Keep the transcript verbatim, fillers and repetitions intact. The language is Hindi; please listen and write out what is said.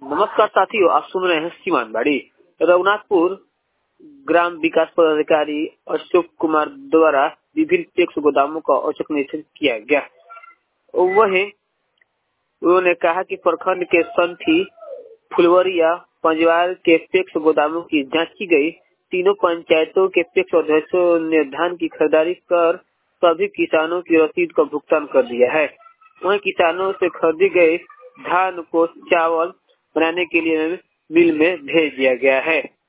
नमस्कार साथियों, आप सुन रहे हैं सीमानबाड़ी। रघुनाथपुर ग्राम विकास पदाधिकारी अशोक कुमार द्वारा विभिन्न पैक्स गोदामों का औचक निरीक्षण किया गया। वहीं उन्होंने कहा कि प्रखंड के संठी, फुलवरिया, पंजवार के पैक्स गोदामों की जांच की गई। तीनों पंचायतों के पैक्स अध्यक्षों ने धान की खरीदारी कर सभी किसानों की रसीद का भुगतान कर दिया है। वहीं किसानों से खरीदी गई धान को चावल बनाने के लिए मिल में भेज दिया गया है।